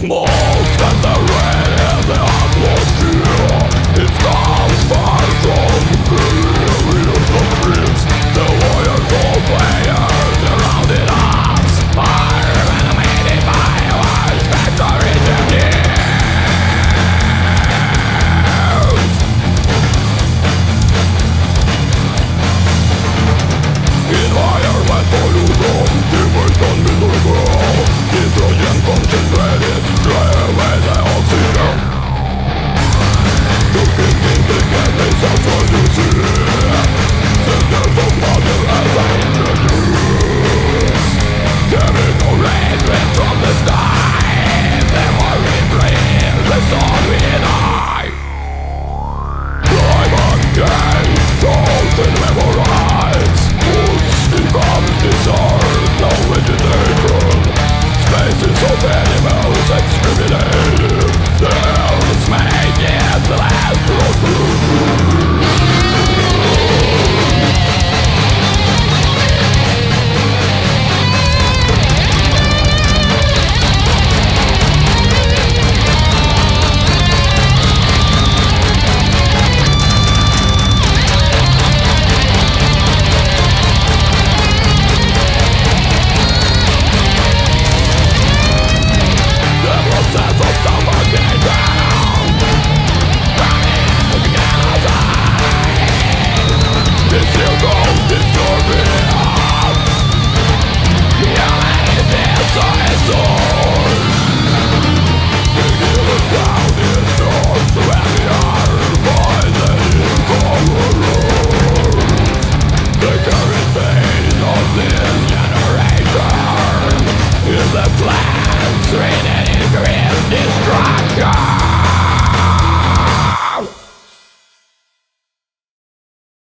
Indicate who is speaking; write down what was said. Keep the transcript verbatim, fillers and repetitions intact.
Speaker 1: Smoke and the rain in the atmosphere. It's not far from here. Of the streets, the warriors all players surrounded us. Fire animated by our factories and news. Environment pollution, depression, miserable. Nitrogen concentrated, dry away the oxygen. Looking into deadly self-producing. Symptoms of mother as I introduce. Chemical rays dripped from the sky. The more we breathe, the song we die. Climate change, souls in memorize. Woods become dissolved, no vegetation. Spaces of animals exterminated. The hell's make it the last road through.